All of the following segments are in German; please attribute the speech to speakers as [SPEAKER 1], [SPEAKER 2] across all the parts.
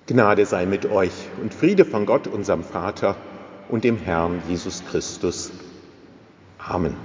[SPEAKER 1] Gnade sei mit euch und Friede von Gott, unserem Vater und dem Herrn Jesus Christus. Amen.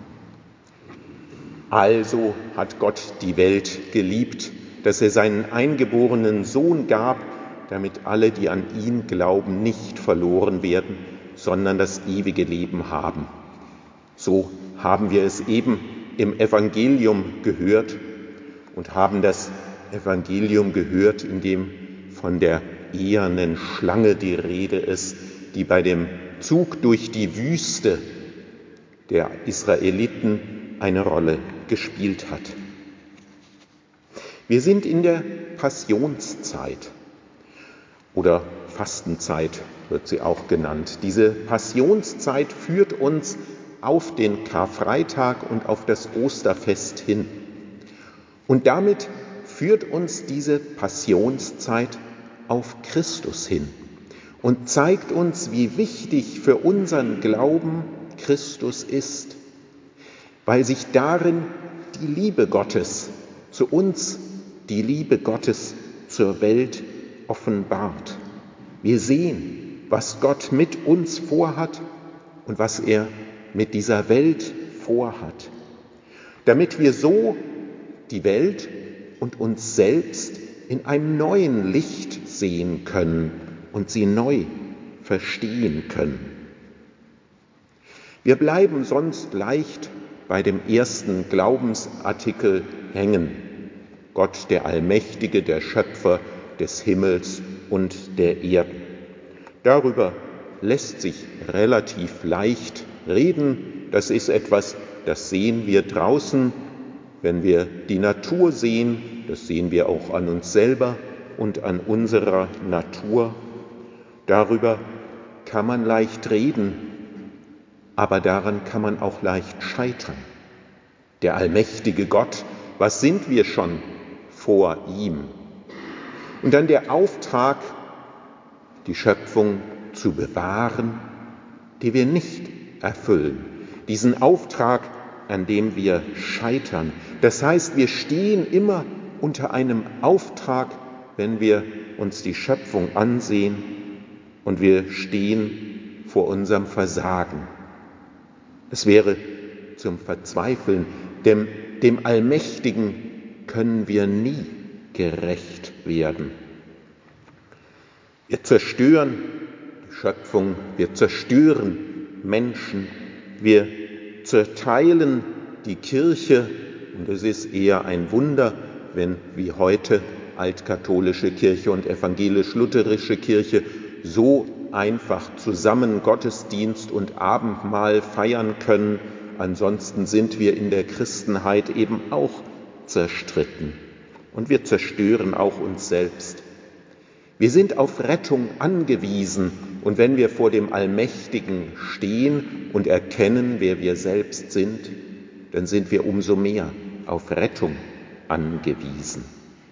[SPEAKER 1] Also hat Gott die Welt geliebt, dass er seinen eingeborenen Sohn gab, damit alle, die an ihn glauben, nicht verloren werden, sondern das ewige Leben haben. So haben wir es eben im Evangelium gehört und haben das Evangelium gehört, in dem von der ehernen Schlange die Rede ist, die bei dem Zug durch die Wüste der Israeliten eine Rolle gespielt hat. Wir sind in der Passionszeit oder Fastenzeit wird sie auch genannt. Diese Passionszeit führt uns auf den Karfreitag und auf das Osterfest hin. Und damit führt uns diese Passionszeit auf Christus hin und zeigt uns, wie wichtig für unseren Glauben Christus ist, weil sich darin die Liebe Gottes zu uns, die Liebe Gottes zur Welt offenbart. Wir sehen, was Gott mit uns vorhat und was er mit dieser Welt vorhat, damit wir so die Welt und uns selbst in einem neuen Licht sehen können und sie neu verstehen können. Wir bleiben sonst leicht bei dem ersten Glaubensartikel hängen. Gott, der Allmächtige, der Schöpfer des Himmels und der Erde. Darüber lässt sich relativ leicht reden. Das ist etwas, das sehen wir draußen, wenn wir die Natur sehen. Das sehen wir auch an uns selber und an unserer Natur. Darüber kann man leicht reden, aber daran kann man auch leicht scheitern. Der allmächtige Gott, was sind wir schon vor ihm? Und dann der Auftrag, die Schöpfung zu bewahren, die wir nicht erfüllen. Diesen Auftrag, an dem wir scheitern. Das heißt, wir stehen immer unter einem Auftrag, wenn wir uns die Schöpfung ansehen und wir stehen vor unserem Versagen. Es wäre zum Verzweifeln, denn dem Allmächtigen können wir nie gerecht werden. Wir zerstören die Schöpfung, wir zerstören Menschen, wir zerteilen die Kirche und es ist eher ein Wunder, wenn wie heute altkatholische Kirche und evangelisch-lutherische Kirche so einfach zusammen Gottesdienst und Abendmahl feiern können. Ansonsten sind wir in der Christenheit eben auch zerstritten und wir zerstören auch uns selbst. Wir sind auf Rettung angewiesen und wenn wir vor dem Allmächtigen stehen und erkennen, wer wir selbst sind, dann sind wir umso mehr auf Rettung angewiesen.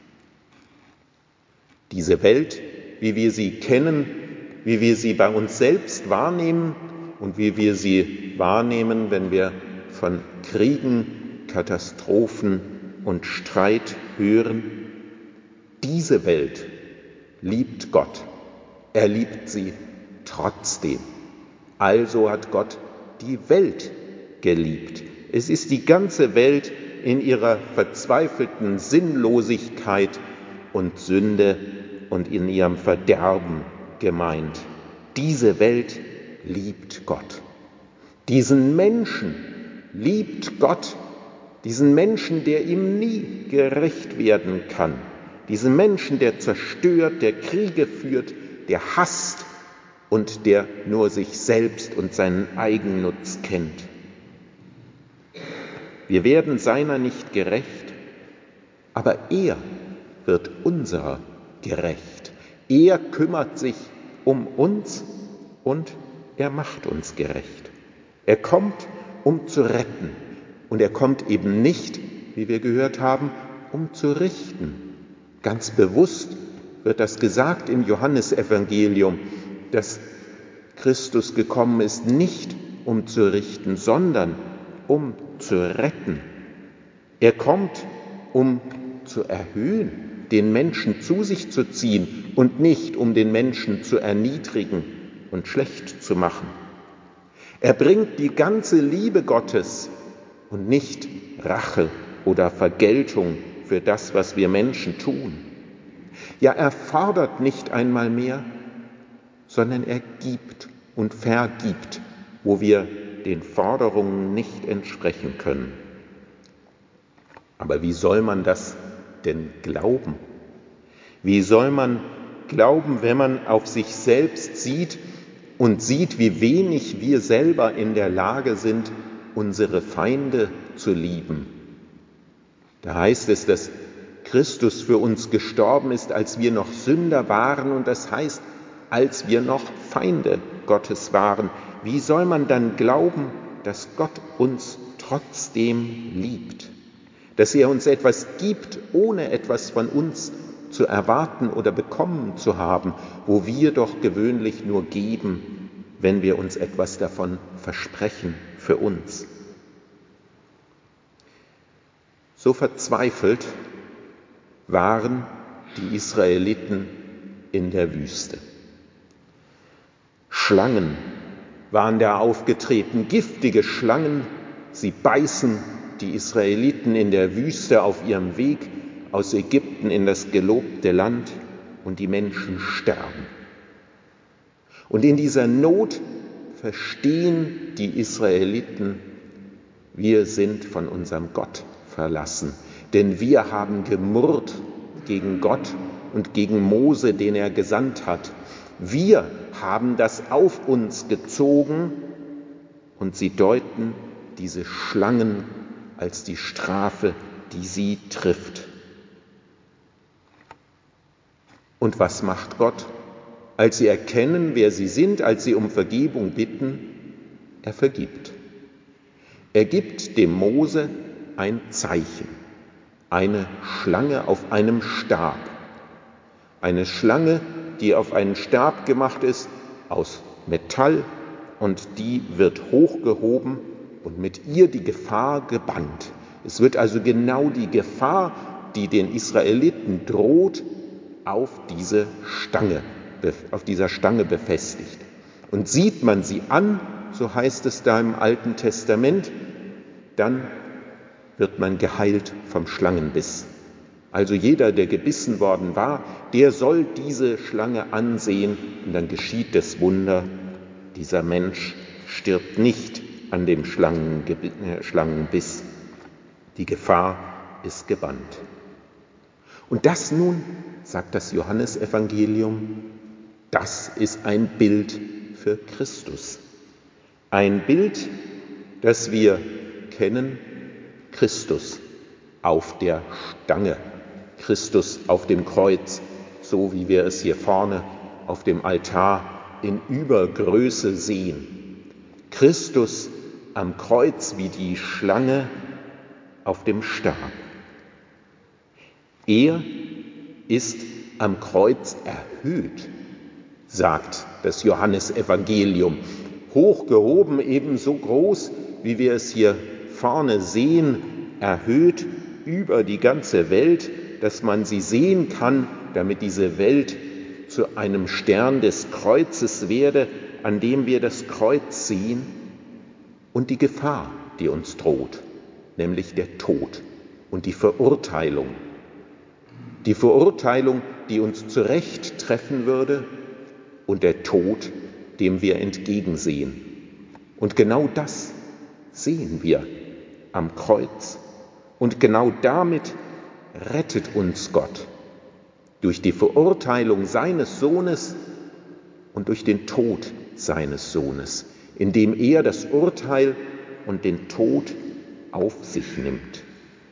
[SPEAKER 1] Diese Welt, wie wir sie kennen, wie wir sie bei uns selbst wahrnehmen und wie wir sie wahrnehmen, wenn wir von Kriegen, Katastrophen und Streit hören, diese Welt liebt Gott. Er liebt sie trotzdem. Also hat Gott die Welt geliebt. Es ist die ganze Welt in ihrer verzweifelten Sinnlosigkeit und Sünde und in ihrem Verderben gemeint. Diese Welt liebt Gott. Diesen Menschen liebt Gott, diesen Menschen, der ihm nie gerecht werden kann. Diesen Menschen, der zerstört, der Kriege führt, der hasst und der nur sich selbst und seinen Eigennutz kennt. Wir werden seiner nicht gerecht, aber er wird unserer gerecht. Er kümmert sich um uns und er macht uns gerecht. Er kommt, um zu retten. Und er kommt eben nicht, wie wir gehört haben, um zu richten. Ganz bewusst wird das gesagt im Johannesevangelium, dass Christus gekommen ist, nicht um zu richten, sondern um zu retten. Er kommt, um zu erhöhen den Menschen zu sich zu ziehen und nicht um den Menschen zu erniedrigen und schlecht zu machen. Er bringt die ganze Liebe Gottes und nicht Rache oder Vergeltung für das, was wir Menschen tun. Ja, er fordert nicht einmal mehr, sondern er gibt und vergibt, wo wir den Forderungen nicht entsprechen können. Aber wie soll man das denn glauben? Wie soll man glauben, wenn man auf sich selbst sieht und sieht, wie wenig wir selber in der Lage sind, unsere Feinde zu lieben? Da heißt es, dass Christus für uns gestorben ist, als wir noch Sünder waren, und das heißt, als wir noch Feinde Gottes waren. Wie soll man dann glauben, dass Gott uns trotzdem liebt? Dass er uns etwas gibt, ohne etwas von uns zu erwarten oder bekommen zu haben, wo wir doch gewöhnlich nur geben, wenn wir uns etwas davon versprechen für uns. So verzweifelt waren die Israeliten in der Wüste. Schlangen waren da aufgetreten, giftige Schlangen. Sie beißen die Israeliten in der Wüste auf ihrem Weg aus Ägypten in das gelobte Land und die Menschen sterben. Und in dieser Not verstehen die Israeliten, wir sind von unserem Gott verlassen, denn wir haben gemurrt gegen Gott und gegen Mose, den er gesandt hat. Wir haben das auf uns gezogen, und sie deuten diese Schlangen als die Strafe, die sie trifft. Und was macht Gott? Als sie erkennen, wer sie sind, als sie um Vergebung bitten, er vergibt. Er gibt dem Mose ein Zeichen, eine Schlange auf einem Stab. Eine Schlange, die auf einen Stab gemacht ist, aus Metall, und die wird hochgehoben und mit ihr die Gefahr gebannt. Es wird also genau die Gefahr, die den Israeliten droht, auf dieser Stange befestigt. Und sieht man sie an, so heißt es da im Alten Testament, dann wird man geheilt vom Schlangenbiss. Also jeder, der gebissen worden war, der soll diese Schlange ansehen, und dann geschieht das Wunder. Dieser Mensch stirbt nicht an dem Schlangenbiss. Die Gefahr ist gebannt. Und das nun, sagt das Johannesevangelium, das ist ein Bild für Christus. Ein Bild, das wir kennen, Christus auf der Stange, Christus auf dem Kreuz, so wie wir es hier vorne auf dem Altar in Übergröße sehen. Christus am Kreuz wie die Schlange auf dem Stab. Er ist am Kreuz erhöht, sagt das Johannesevangelium, hochgehoben, ebenso groß, wie wir es hier vorne sehen, erhöht über die ganze Welt, dass man sie sehen kann, damit diese Welt zu einem Stern des Kreuzes werde, an dem wir das Kreuz sehen, und die Gefahr, die uns droht, nämlich der Tod und die Verurteilung. Die Verurteilung, die uns zurecht treffen würde, und der Tod, dem wir entgegensehen. Und genau das sehen wir am Kreuz. Und genau damit rettet uns Gott. Durch die Verurteilung seines Sohnes und durch den Tod seines Sohnes, indem er das Urteil und den Tod auf sich nimmt.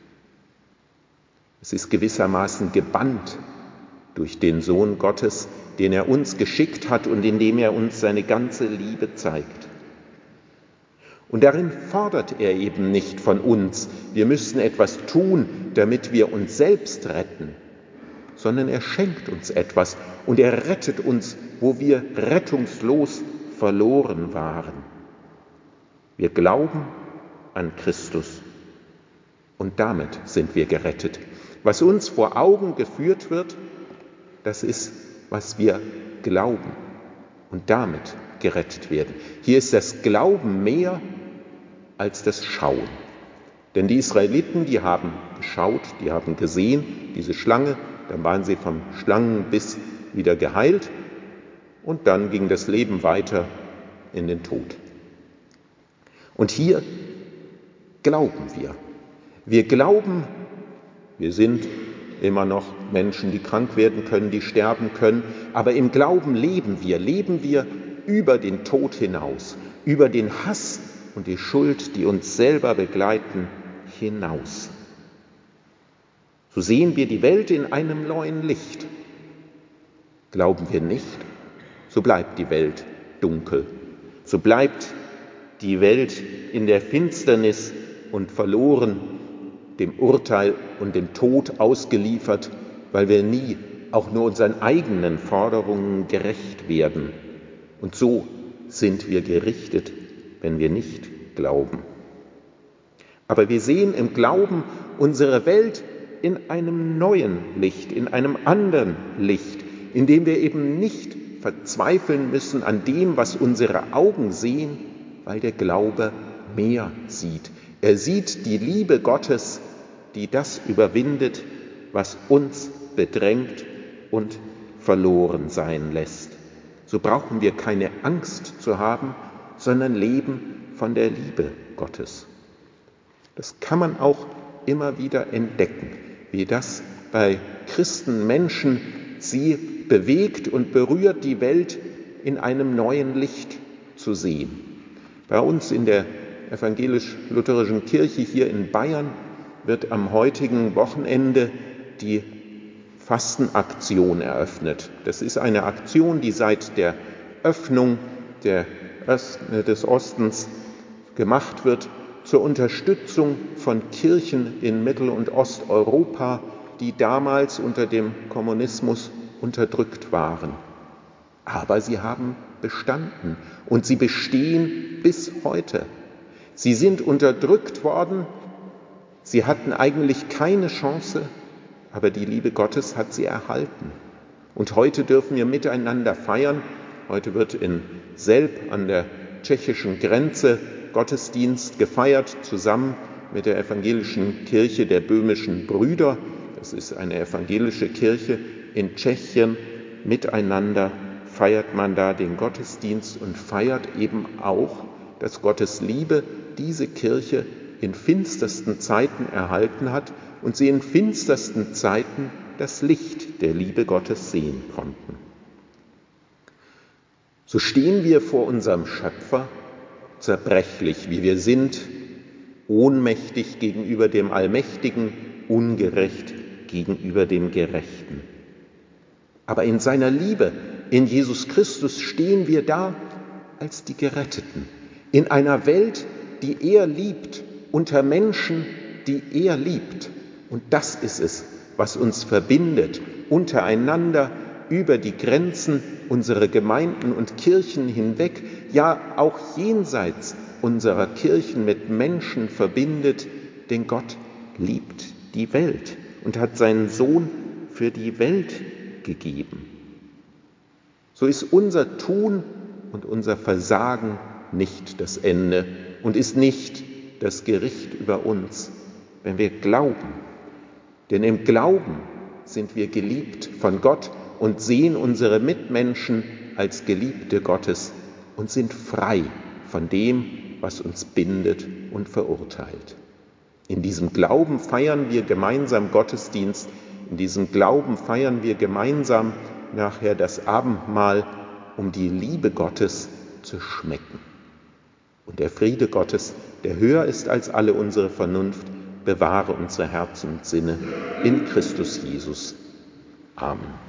[SPEAKER 1] Es ist gewissermaßen gebannt durch den Sohn Gottes, den er uns geschickt hat und in dem er uns seine ganze Liebe zeigt. Und darin fordert er eben nicht von uns, wir müssen etwas tun, damit wir uns selbst retten, sondern er schenkt uns etwas und er rettet uns, wo wir rettungslos verloren waren. Wir glauben an Christus und damit sind wir gerettet, Was uns vor Augen geführt wird, das ist, was wir glauben und damit gerettet werden. Hier ist das Glauben mehr als das Schauen. Denn die Israeliten, die haben geschaut, die haben gesehen, diese Schlange, dann waren sie vom Schlangenbiss wieder geheilt und dann ging das Leben weiter in den Tod. Und hier glauben wir. Wir glauben, wir sind immer noch Menschen, die krank werden können, die sterben können, aber im Glauben leben wir über den Tod hinaus, über den Hass und die Schuld, die uns selber begleiten, hinaus. So sehen wir die Welt in einem neuen Licht. Glauben wir nicht, so bleibt die Welt dunkel, so bleibt die Welt in der Finsternis und verloren, dem Urteil und dem Tod ausgeliefert, weil wir nie auch nur unseren eigenen Forderungen gerecht werden. Und so sind wir gerichtet, wenn wir nicht glauben. Aber wir sehen im Glauben unsere Welt in einem neuen Licht, in einem anderen Licht, in dem wir eben nicht verzweifeln müssen an dem, was unsere Augen sehen, weil der Glaube mehr sieht. Er sieht die Liebe Gottes, die das überwindet, was uns bedrängt und verloren sein lässt. So brauchen wir keine Angst zu haben, sondern leben von der Liebe Gottes. Das kann man auch immer wieder entdecken, wie das bei Christen, Menschen, sie bewegt und berührt, die Welt in einem neuen Licht zu sehen. Bei uns in der evangelisch-lutherischen Kirche hier in Bayern wird am heutigen Wochenende die Fastenaktion eröffnet. Das ist eine Aktion, die seit der Öffnung des Ostens gemacht wird zur Unterstützung von Kirchen in Mittel- und Osteuropa, die damals unter dem Kommunismus unterdrückt waren. Aber sie haben bestanden und sie bestehen bis heute. Sie sind unterdrückt worden, sie hatten eigentlich keine Chance, aber die Liebe Gottes hat sie erhalten. Und heute dürfen wir miteinander feiern. Heute wird in Selb an der tschechischen Grenze Gottesdienst gefeiert, zusammen mit der evangelischen Kirche der böhmischen Brüder. Das ist eine evangelische Kirche in Tschechien. Miteinander feiert man da den Gottesdienst und feiert eben auch, dass Gottes Liebe diese Kirche in finstersten Zeiten erhalten hat und sie in finstersten Zeiten das Licht der Liebe Gottes sehen konnten. So stehen wir vor unserem Schöpfer, zerbrechlich wie wir sind, ohnmächtig gegenüber dem Allmächtigen, ungerecht gegenüber dem Gerechten. Aber in seiner Liebe, in Jesus Christus, stehen wir da als die Geretteten, in einer Welt, die er liebt, unter Menschen, die er liebt. Und das ist es, was uns verbindet, untereinander, über die Grenzen unserer Gemeinden und Kirchen hinweg, ja auch jenseits unserer Kirchen mit Menschen verbindet, denn Gott liebt die Welt und hat seinen Sohn für die Welt gegeben. So ist unser Tun und unser Versagen nicht das Ende und ist nicht das Gericht über uns, wenn wir glauben. Denn im Glauben sind wir geliebt von Gott und sehen unsere Mitmenschen als Geliebte Gottes und sind frei von dem, was uns bindet und verurteilt. In diesem Glauben feiern wir gemeinsam Gottesdienst, in diesem Glauben feiern wir gemeinsam nachher das Abendmahl, um die Liebe Gottes zu schmecken. Und der Friede Gottes, der höher ist als alle unsere Vernunft, bewahre unsere Herzen und Sinne in Christus Jesus. Amen.